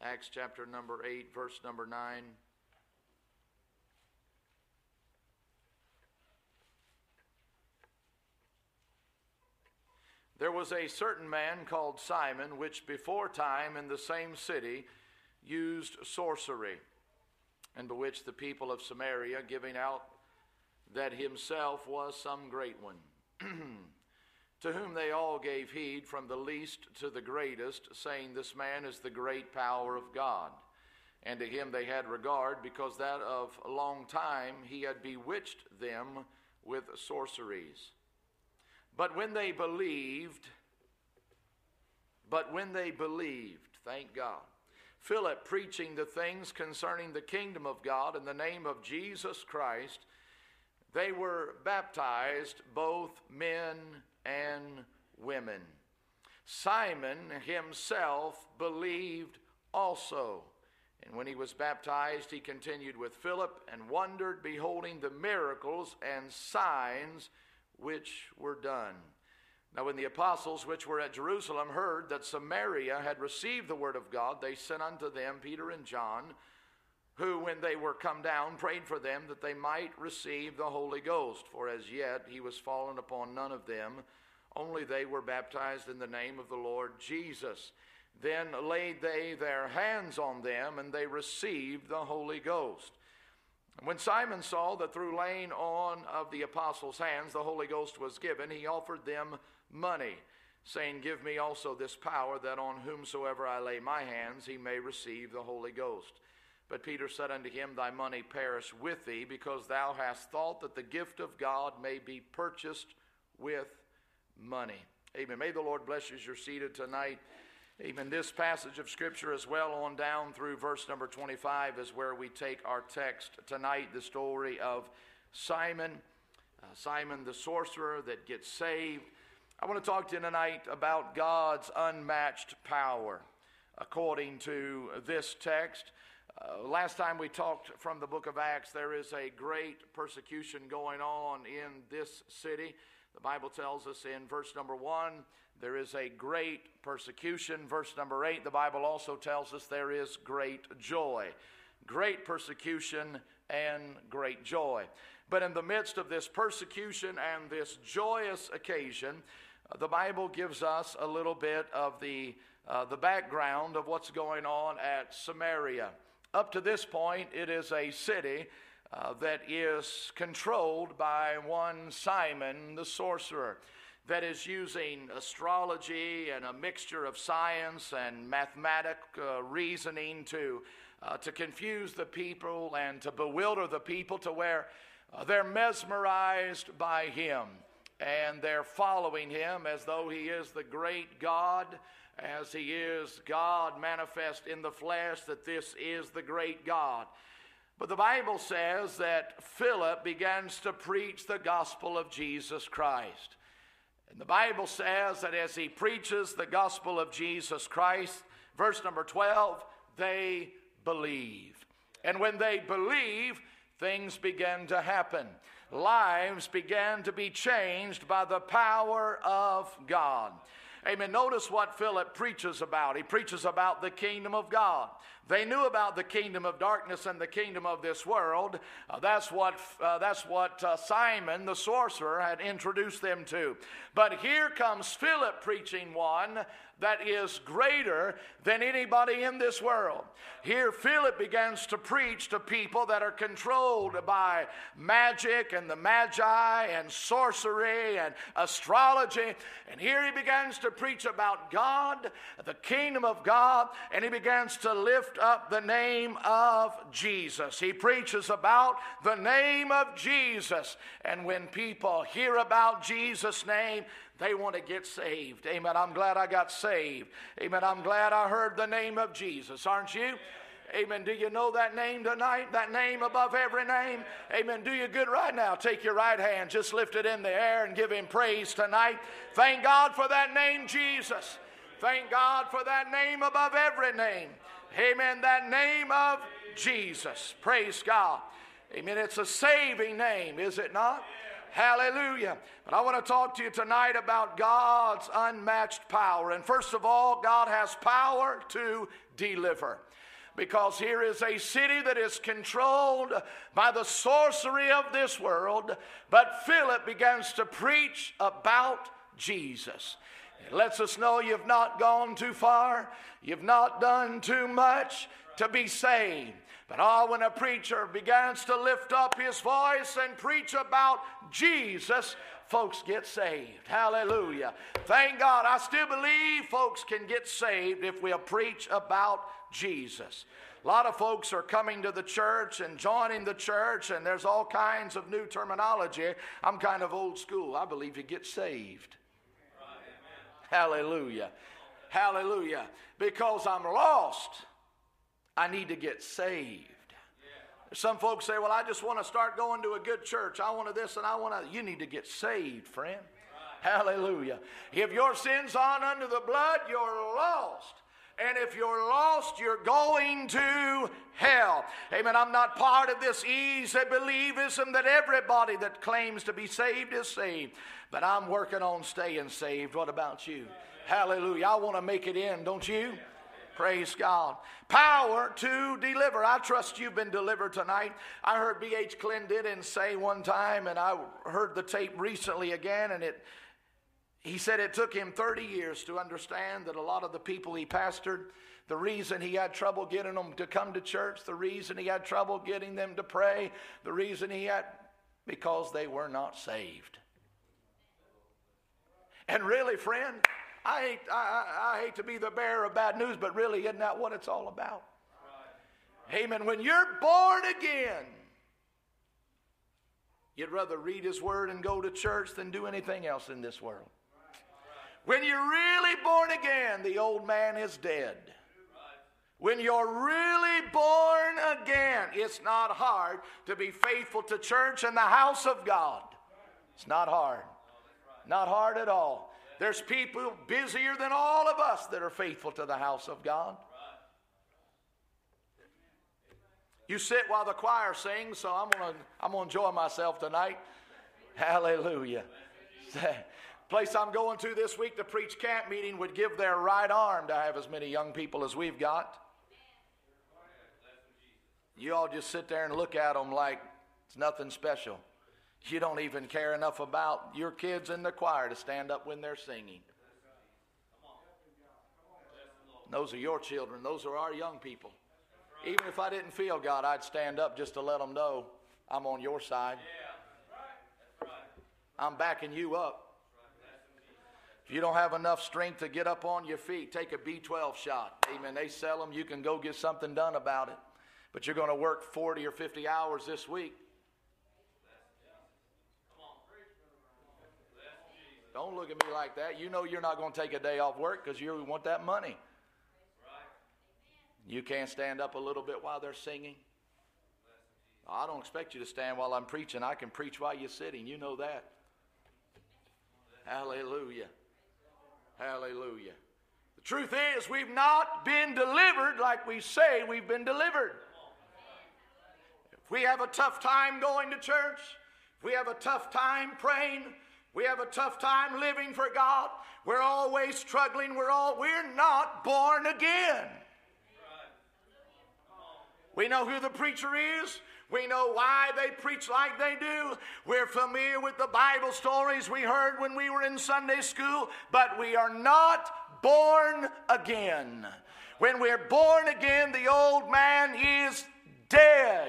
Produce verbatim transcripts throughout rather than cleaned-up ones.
Acts chapter number eight, verse number nine. There was a certain man called Simon, which before time in the same city used sorcery, and bewitched the people of Samaria, giving out that himself was some great one, to whom they all gave heed, from the least to the greatest, saying, This man is the great power of God. And to him they had regard, because that of a long time he had bewitched them with sorceries. But when they believed, but when they believed, thank God, Philip preaching the things concerning the kingdom of God in the name of Jesus Christ, they were baptized, both men and women. Simon himself believed also. And when he was baptized, he continued with Philip and wondered, beholding the miracles and signs which were done. Now when the apostles which were at Jerusalem heard that Samaria had received the word of God, they sent unto them Peter and John, who when they were come down prayed for them that they might receive the Holy Ghost. For as yet he was fallen upon none of them, only they were baptized in the name of the Lord Jesus. Then laid they their hands on them, and they received the Holy Ghost. When Simon saw that through laying on of the apostles' hands the Holy Ghost was given, he offered them money, saying, Give me also this power, that on whomsoever I lay my hands he may receive the Holy Ghost. But Peter said unto him, Thy money perish with thee, because thou hast thought that the gift of God may be purchased with money. Amen. May the Lord bless you as you're seated tonight. Even this passage of Scripture as well on down through verse number twenty-five is where we take our text tonight, the story of Simon, uh, Simon the sorcerer that gets saved. I want to talk to you tonight about God's unmatched power according to this text. Uh, last time we talked from the book of Acts, there is a great persecution going on in this city. The Bible tells us in verse number one, there is a great persecution. Verse number eight, the Bible also tells us there is great joy. Great persecution and great joy. But in the midst of this persecution and this joyous occasion, uh, the Bible gives us a little bit of the, uh, the background of what's going on at Samaria. Up to this point, it is a city uh, that is controlled by one Simon the sorcerer, that is using astrology and a mixture of science and mathematic uh, reasoning to, uh, to confuse the people and to bewilder the people to where uh, they're mesmerized by him. And they're following him as though he is the great God, as he is God manifest in the flesh, that this is the great God. But the Bible says that Philip begins to preach the gospel of Jesus Christ. And the Bible says that as he preaches the gospel of Jesus Christ, verse number twelve, they believe. And when they believe, things begin to happen. Lives began to be changed by the power of God. Amen. Notice what Philip preaches about. He preaches about the kingdom of God. They knew about the kingdom of darkness and the kingdom of this world. Uh, that's what, uh, that's what uh, Simon the sorcerer had introduced them to. But here comes Philip preaching one that is greater than anybody in this world. Here Philip begins to preach to people that are controlled by magic and the magi and sorcery and astrology. And here he begins to preach about God, the kingdom of God, and he begins to lift up the name of Jesus. He preaches about the name of Jesus. And when people hear about Jesus' name, they want to get saved. Amen. I'm glad I got saved. Amen. I'm glad I heard the name of Jesus. Aren't you? Amen. Do you know that name tonight? That name above every name? Amen. Do you good right now. Take your right hand, just lift it in the air and give him praise tonight. Thank God for that name, Jesus. Thank God for that name above every name. Amen. That name of Jesus. Praise God. Amen. It's a saving name, is it not? Hallelujah. But I want to talk to you tonight about God's unmatched power. And first of all, God has power to deliver. Because here is a city that is controlled by the sorcery of this world. But Philip begins to preach about Jesus. It lets us know you've not gone too far. You've not done too much to be saved. But oh, when a preacher begins to lift up his voice and preach about Jesus, folks get saved. Hallelujah. Thank God. I still believe folks can get saved if we'll preach about Jesus. A lot of folks are coming to the church and joining the church, and there's all kinds of new terminology. I'm kind of old school. I believe you get saved. Hallelujah. Hallelujah. Because I'm lost, I need to get saved. Some folks say, well, I just want to start going to a good church. I want to this and I want to. You need to get saved, friend. Hallelujah. If your sins aren't under the blood, you're lost. And if you're lost, you're going to hell. Amen. I'm not part of this easy believism that everybody that claims to be saved is saved. But I'm working on staying saved. What about you? Hallelujah. I want to make it in, don't you? Praise God. Power to deliver. I trust you've been delivered tonight. I heard B H Clendidden say one time, and I heard the tape recently again, and it he said it took him thirty years to understand that a lot of the people he pastored, the reason he had trouble getting them to come to church, the reason he had trouble getting them to pray, the reason he had, because they were not saved. And really, friend, I hate, I, I hate to be the bearer of bad news, but really, isn't that what it's all about? Right. Amen. When you're born again, you'd rather read His Word and go to church than do anything else in this world. Right. When you're really born again, the old man is dead. Right. When you're really born again, it's not hard to be faithful to church and the house of God. It's not hard. Not hard at all. There's people busier than all of us that are faithful to the house of God. You sit while the choir sings, so I'm going to I'm going to enjoy myself tonight. Hallelujah. Place I'm going to this week to preach camp meeting would give their right arm to have as many young people as we've got. You all just sit there and look at them like it's nothing special. You don't even care enough about your kids in the choir to stand up when they're singing. Those are your children. Those are our young people. Even if I didn't feel God, I'd stand up just to let them know I'm on your side. I'm backing you up. If you don't have enough strength to get up on your feet, take a B twelve shot. Amen. They sell them. You can go get something done about it. But you're going to work forty or fifty hours this week. Don't look at me like that. You know you're not going to take a day off work because you want that money. You can't stand up a little bit while they're singing. I don't expect you to stand while I'm preaching. I can preach while you're sitting. You know that. Hallelujah. Hallelujah. The truth is, we've not been delivered like we say we've been delivered. If we have a tough time going to church, if we have a tough time praying, we have a tough time living for God, we're always struggling, we're all we're not born again. We know who the preacher is. We know why they preach like they do. We're familiar with the Bible stories we heard when we were in Sunday school, but we are not born again. When we're born again, the old man is dead.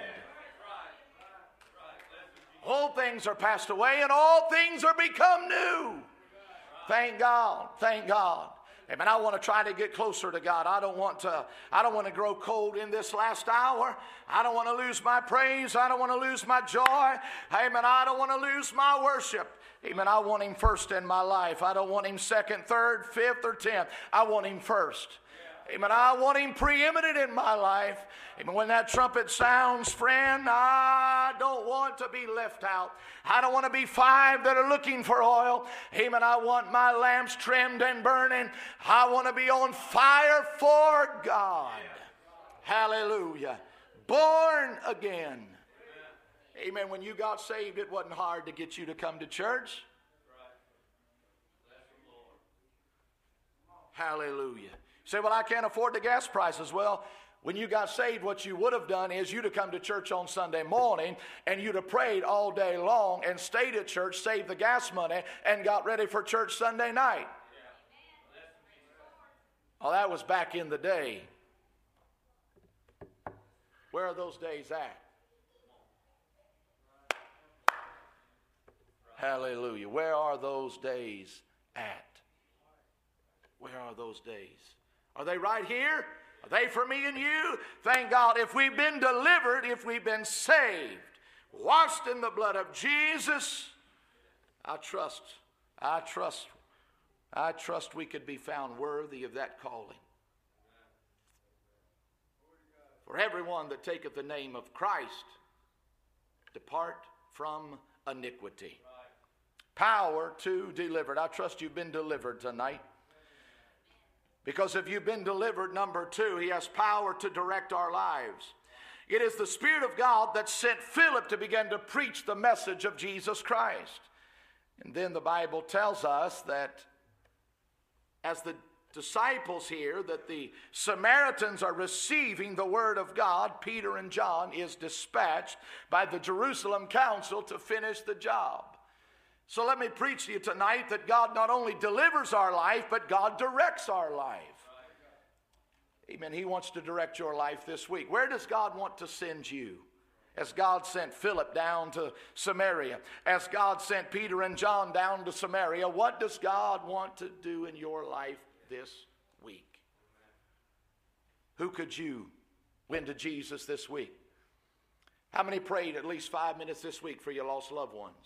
All things are passed away and all things are become new. Thank God. Thank God. Amen. I want to try to get closer to God. I don't want to, I don't want to grow cold in this last hour. I don't want to lose my praise. I don't want to lose my joy. Amen. I don't want to lose my worship. Amen. I want Him first in my life. I don't want Him second, third, fifth, or tenth. I want Him first. Amen. I want Him preeminent in my life. Amen. When that trumpet sounds, friend, I don't want to be left out. I don't want to be five that are looking for oil. Amen. I want my lamps trimmed and burning. I want to be on fire for God. Hallelujah. Born again. Amen. When you got saved, it wasn't hard to get you to come to church. Hallelujah. You say, well, I can't afford the gas prices. Well, when you got saved, what you would have done is you'd have come to church on Sunday morning and you'd have prayed all day long and stayed at church, saved the gas money, and got ready for church Sunday night. Oh, that was back in the day. Where are those days at? Hallelujah. Where are those days at? Where are those days? Are they right here? Are they for me and you? Thank God. If we've been delivered, if we've been saved, washed in the blood of Jesus, I trust, I trust, I trust we could be found worthy of that calling. For everyone that taketh the name of Christ, depart from iniquity. Power to deliver. I trust you've been delivered tonight. Because if you've been delivered, number two, he has power to direct our lives. It is the Spirit of God that sent Philip to begin to preach the message of Jesus Christ. And then the Bible tells us that as the disciples here, that the Samaritans are receiving the word of God, Peter and John is dispatched by the Jerusalem council to finish the job. So let me preach to you tonight that God not only delivers our life, but God directs our life. Amen. He wants to direct your life this week. Where does God want to send you? As God sent Philip down to Samaria, as God sent Peter and John down to Samaria, what does God want to do in your life this week? Who could you win to Jesus this week? How many prayed at least five minutes this week for your lost loved ones?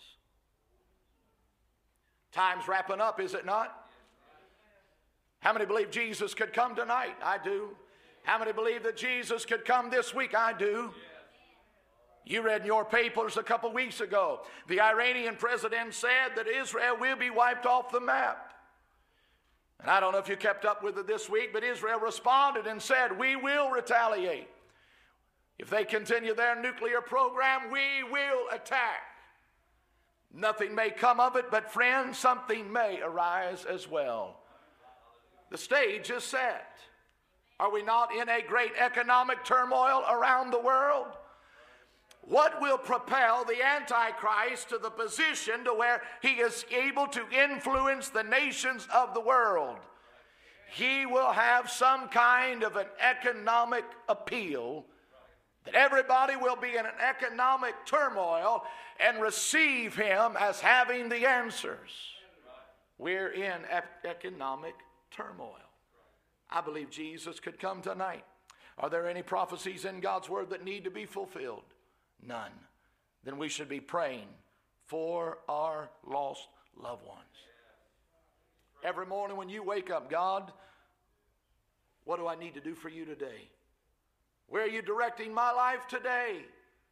Time's wrapping up, is it not? How many believe Jesus could come tonight? I do. How many believe that Jesus could come this week? I do. You read in your papers a couple weeks ago, the Iranian president said that Israel will be wiped off the map. And I don't know if you kept up with it this week, but Israel responded and said, we will retaliate. If they continue their nuclear program, we will attack. Nothing may come of it, but friends, something may arise as well. The stage is set. Are we not in a great economic turmoil around the world? What will propel the Antichrist to the position to where he is able to influence the nations of the world? He will have some kind of an economic appeal that everybody will be in an economic turmoil and receive him as having the answers. We're in ep- economic turmoil. I believe Jesus could come tonight. Are there any prophecies in God's word that need to be fulfilled? None. Then we should be praying for our lost loved ones. Every morning when you wake up, God, what do I need to do for you today? Where are you directing my life today?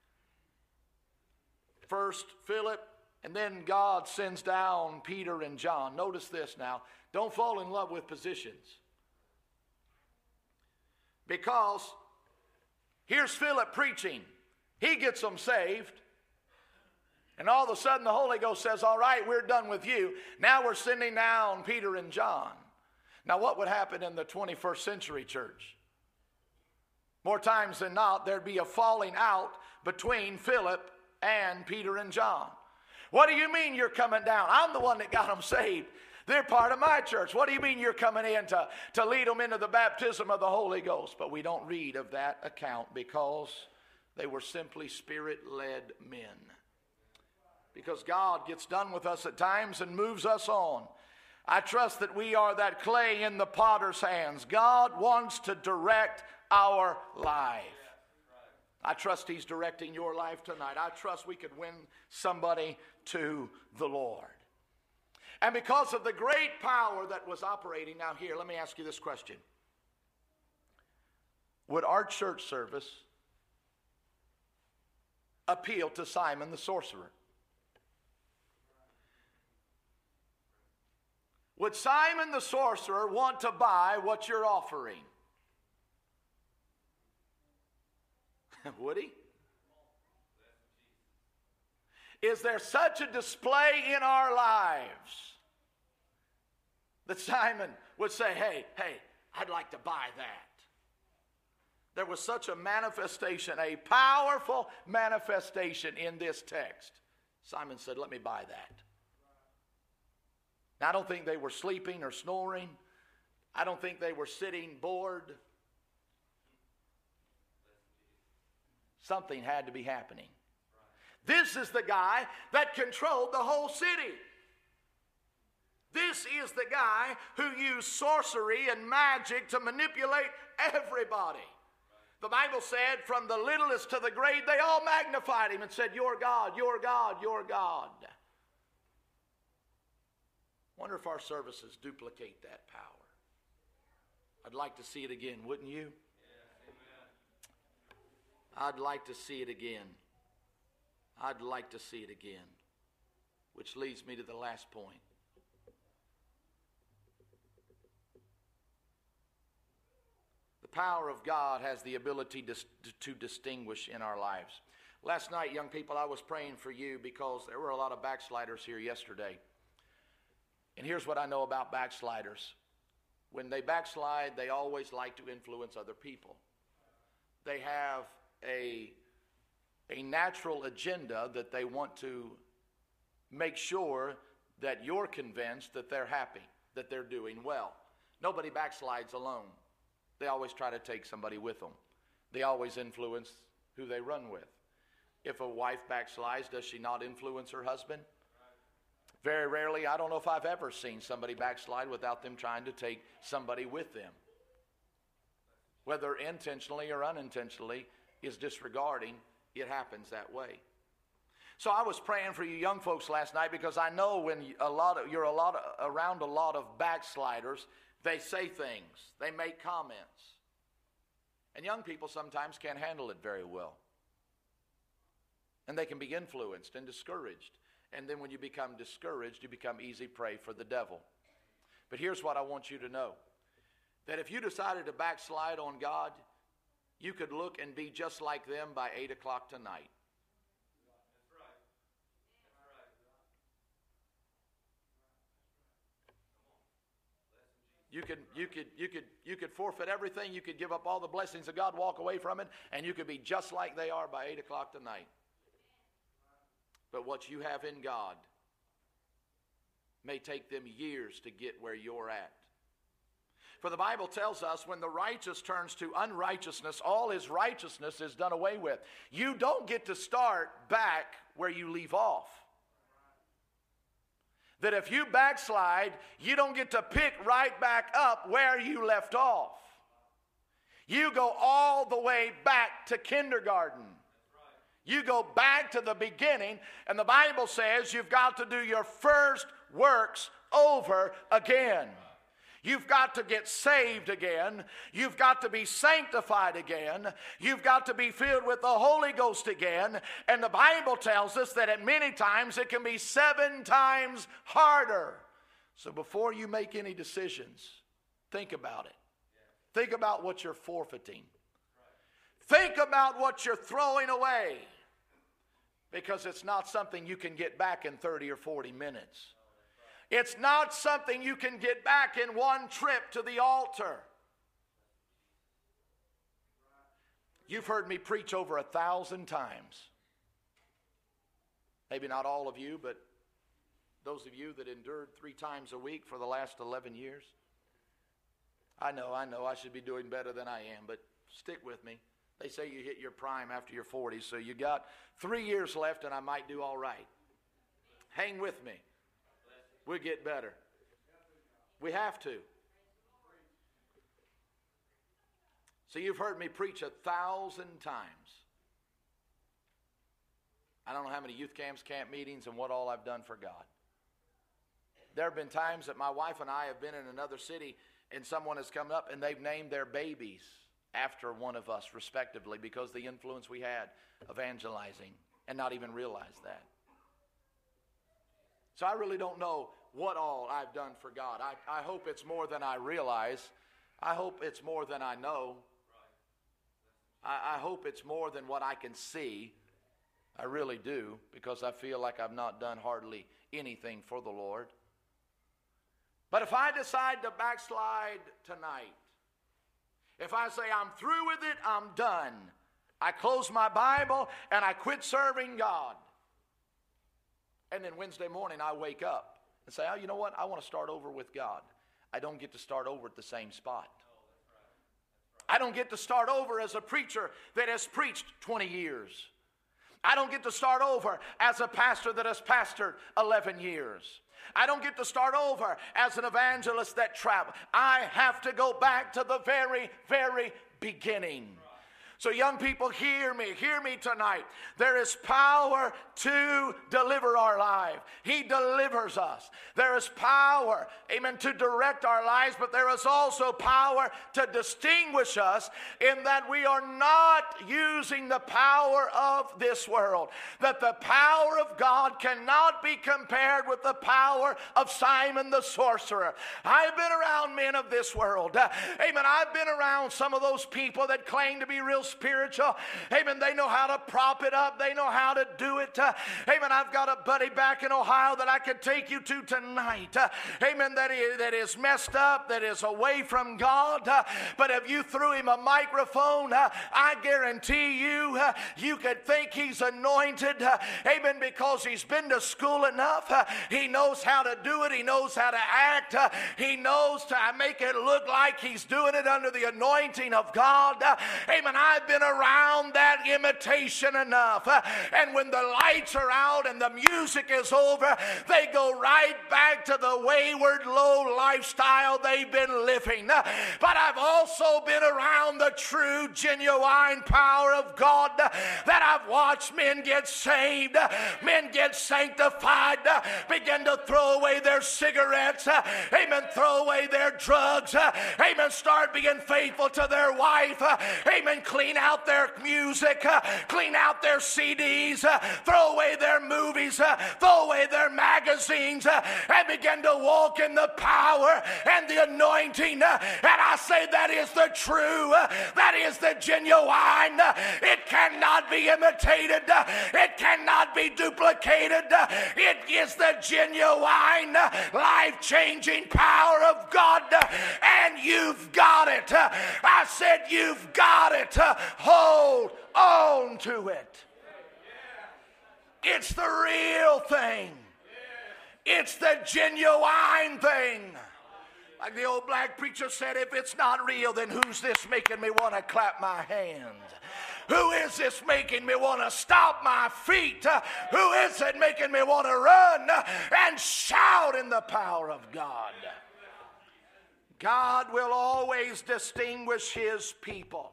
First Philip, and then God sends down Peter and John. Notice this now. Don't fall in love with positions. Because here's Philip preaching. He gets them saved. And all of a sudden the Holy Ghost says, all right, we're done with you. Now we're sending down Peter and John. Now what would happen in the twenty-first century church? More times than not, there'd be a falling out between Philip and Peter and John. What do you mean you're coming down? I'm the one that got them saved. They're part of my church. What do you mean you're coming in to, to lead them into the baptism of the Holy Ghost? But we don't read of that account because they were simply Spirit-led men. Because God gets done with us at times and moves us on. I trust that we are that clay in the potter's hands. God wants to direct our life. I trust he's directing your life tonight. I trust we could win somebody to the Lord. And because of the great power that was operating, now here, let me ask you this question. Would our church service appeal to Simon the sorcerer? Would Simon the sorcerer want to buy what you're offering? Would he? is there such a display in our lives that Simon would say, hey, hey, I'd like to buy that. There was such a manifestation, a powerful manifestation in this text. Simon said, let me buy that. Now, I don't think they were sleeping or snoring. I don't think they were sitting bored. Something had to be happening. This is the guy that controlled the whole city. This is the guy who used sorcery and magic to manipulate everybody. The Bible said from the littlest to the great, they all magnified him and said, "You're God, you're God, you're God." Wonder if our services duplicate that power. I'd like to see it again, wouldn't you? Yes, amen. I'd like to see it again. I'd like to see it again. Which leads me to the last point. The power of God has the ability to, to distinguish in our lives. Last night, young people, I was praying for you because there were a lot of backsliders here yesterday. And here's what I know about backsliders. When they backslide, they always like to influence other people. They have a, a natural agenda that they want to make sure that you're convinced that they're happy, that they're doing well. Nobody backslides alone. They always try to take somebody with them. They always influence who they run with. If a wife backslides, does she not influence her husband? Very rarely, I don't know if I've ever seen somebody backslide without them trying to take somebody with them. Whether intentionally or unintentionally is disregarding, it happens that way. So I was praying for you young folks last night because I know when a lot of, you're a lot of, around a lot of backsliders, they say things, they make comments. And young people sometimes can't handle it very well. And they can be influenced and discouraged. And then when you become discouraged, you become easy prey for the devil. But here's what I want you to know. That if you decided to backslide on God, you could look and be just like them by eight o'clock tonight. That's right. That's right. You could, you could, you could, you could forfeit everything. You could give up all the blessings of God, walk away from it, and you could be just like they are by eight o'clock tonight. But what you have in God may take them years to get where you're at. For the Bible tells us when the righteous turns to unrighteousness, all his righteousness is done away with. You don't get to start back where you leave off. That if you backslide, you don't get to pick right back up where you left off. You go all the way back to kindergarten. You go back to the beginning, and the Bible says you've got to do your first works over again. You've got to get saved again. You've got to be sanctified again. You've got to be filled with the Holy Ghost again. And the Bible tells us that at many times it can be seven times harder. So before you make any decisions, think about it. Think about what you're forfeiting. Think about what you're throwing away. Because it's not something you can get back in thirty or forty minutes. It's not something you can get back in one trip to the altar. You've heard me preach over a thousand times. Maybe not all of you, but those of you that endured three times a week for the last eleven years. I know, I know, I should be doing better than I am, but stick with me. They say you hit your prime after your forties, so you got three years left and I might do all right. Hang with me. We'll get better. We have to. So you've heard me preach a thousand times. I don't know how many youth camps, camp meetings, and what all I've done for God. There have been times that my wife and I have been in another city and someone has come up and they've named their babies after one of us, respectively, because the influence we had evangelizing and not even realize that. So I really don't know what all I've done for God. I, I hope it's more than I realize. I hope it's more than I know. I, I hope it's more than what I can see. I really do, because I feel like I've not done hardly anything for the Lord. But if I decide to backslide tonight, if I say I'm through with it, I'm done, I close my Bible and I quit serving God, and then Wednesday morning I wake up and say, oh, you know what? I want to start over with God. I don't get to start over at the same spot. I don't get to start over as a preacher that has preached twenty years. I don't get to start over as a pastor that has pastored eleven years. I don't get to start over as an evangelist that traveled. I have to go back to the very, very beginning. So young people, hear me, hear me tonight. There is power to deliver our life. He delivers us. There is power, amen, to direct our lives, but there is also power to distinguish us in that we are not using the power of this world. That the power of God cannot be compared with the power of Simon the sorcerer. I've been around men of this world. Uh, amen, I've been around some of those people that claim to be real spiritual. Amen. They know how to prop it up. They know how to do it. Uh, amen. I've got a buddy back in Ohio that I could take you to tonight. Uh, amen. That is, that is messed up, that is away from God. Uh, but if you threw him a microphone, uh, I guarantee you, uh, you could think he's anointed. Uh, amen. Because he's been to school enough. Uh, he knows how to do it. He knows how to act. Uh, he knows to make it look like he's doing it under the anointing of God. Uh, amen. I've been around that imitation enough. Uh, and when the lights are out and the music is over, they go right back to the wayward, low lifestyle they've been living. Uh, but I've also been around the true, genuine power of God, uh, that I've watched men get saved, uh, men get sanctified, uh, begin to throw away their cigarettes, uh, amen, throw away their drugs, uh, amen, start being faithful to their wife, uh, amen, clean out their music, uh, clean out their C Ds, uh, throw away their movies, uh, throw away their magazines, uh, and begin to walk in the power and the anointing. Uh, and I say that is the true, uh, that is the genuine. Uh, it cannot be imitated. Uh, it cannot be duplicated. Uh, it is the genuine, uh, life-changing power of God. Uh, and you've got it. Uh, I said you've got it. Uh, hold on to it. It's the real thing. It's the genuine thing. Like the old black preacher said, if it's not real, then who's this making me want to clap my hands? Who is this making me want to stomp my feet? Uh, who is it making me want to run uh, and shout in the power of God? God will always distinguish his people.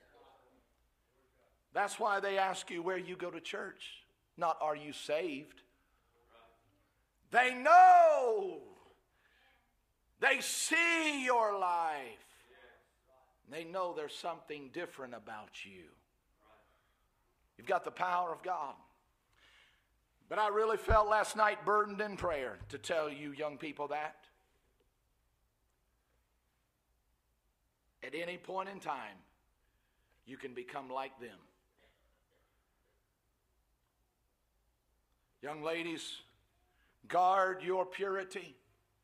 That's why they ask you where you go to church, not are you saved. They know. They see your life. They know there's something different about you. You've got the power of God. But I really felt last night burdened in prayer to tell you young people that. At any point in time, you can become like them. Young ladies, guard your purity.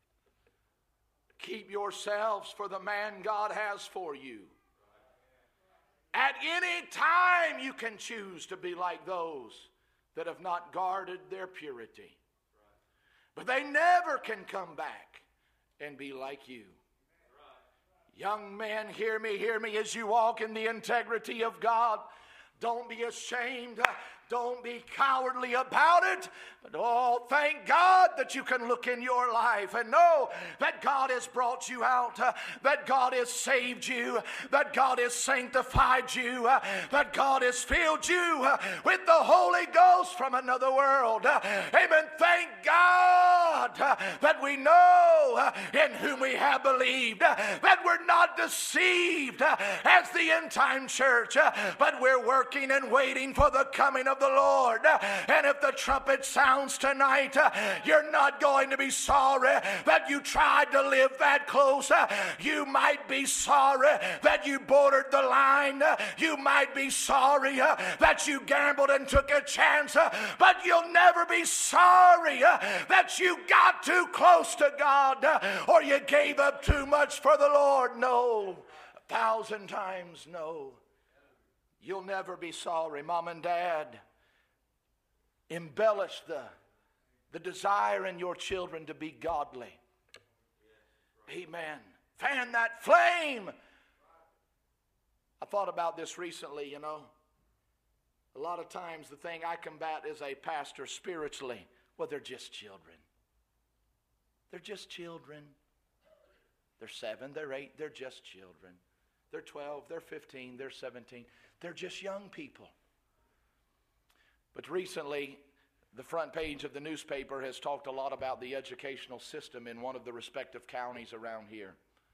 Keep yourselves for the man God has for you. At any time you can choose to be like those that have not guarded their purity. But they never can come back and be like you. Young men, hear me, hear me as you walk in the integrity of God. Don't be ashamed. Don't be cowardly about it. But oh, thank God that you can look in your life and know that God has brought you out, uh, that God has saved you, that God has sanctified you, uh, that God has filled you uh, with the Holy Ghost from another world. Uh, amen. Thank God uh, that we know uh, in whom we have believed, uh, that we're not deceived uh, as the end time church, uh, but we're working and waiting for the coming of of the Lord. And if the trumpet sounds tonight, you're not going to be sorry that you tried to live that close. You might be sorry that you bordered the line. You might be sorry that you gambled and took a chance. But you'll never be sorry that you got too close to God or you gave up too much for the Lord. No. A thousand times no. You'll never be sorry. Mom and Dad, embellish the, the desire in your children to be godly. Amen. Fan that flame. I thought about this recently, you know. A lot of times the thing I combat as a pastor spiritually, well, they're just children. They're just children. They're seven, they're eight, they're just children. They're twelve, they're fifteen, they're seventeen. They're just young people. But recently, the front page of the newspaper has talked a lot about the educational system in one of the respective counties around here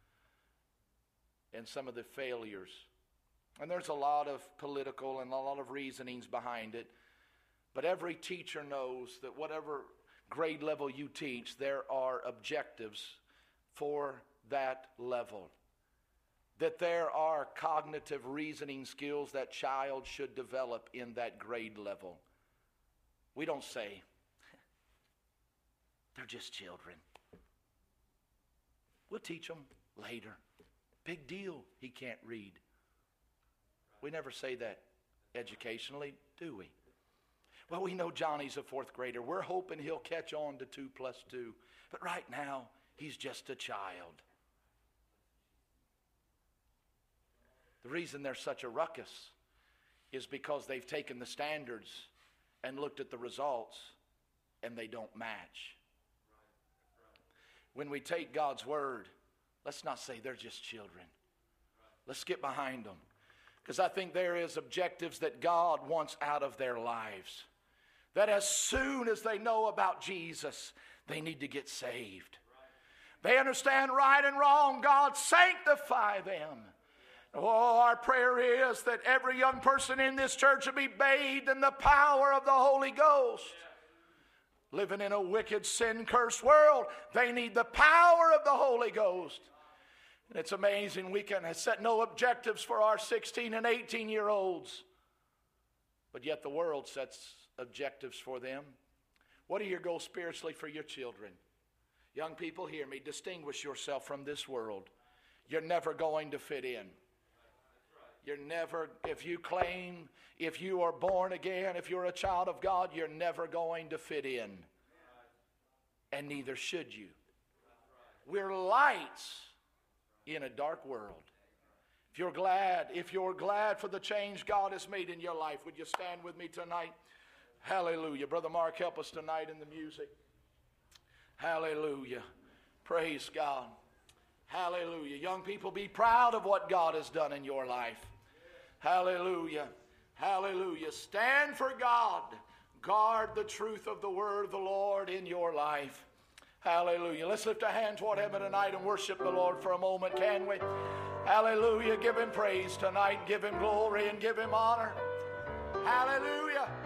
and some of the failures. And there's a lot of political and a lot of reasonings behind it. But every teacher knows that whatever grade level you teach, there are objectives for that level. That there are cognitive reasoning skills that child should develop in that grade level. We don't say, they're just children. We'll teach them later. Big deal, he can't read. We never say that educationally, do we? Well, we know Johnny's a fourth grader. We're hoping he'll catch on to two plus two. But right now, he's just a child. The reason there's such a ruckus is because they've taken the standards and looked at the results, and they don't match. When we take God's word, let's not say they're just children. Let's get behind them. Because I think there is objectives that God wants out of their lives. That as soon as they know about Jesus, they need to get saved. They understand right and wrong. God, sanctify them. Oh, our prayer is that every young person in this church will be bathed in the power of the Holy Ghost. Living in a wicked, sin-cursed world, they need the power of the Holy Ghost. And it's amazing we can set no objectives for our sixteen and eighteen year olds. But yet the world sets objectives for them. What are your goals spiritually for your children? Young people, hear me. Distinguish yourself from this world. You're never going to fit in. You're never, if you claim, if you are born again, if you're a child of God, you're never going to fit in. And neither should you. We're lights in a dark world. If you're glad, if you're glad for the change God has made in your life, would you stand with me tonight? Hallelujah. Brother Mark, help us tonight in the music. Hallelujah. Praise God. Hallelujah. Young people, be proud of what God has done in your life. Hallelujah. Hallelujah. Stand for God. Guard the truth of the word of the Lord in your life. Hallelujah. Let's lift our hand toward heaven tonight and worship the Lord for a moment, can we? Hallelujah. Give him praise tonight. Give him glory and give him honor. Hallelujah.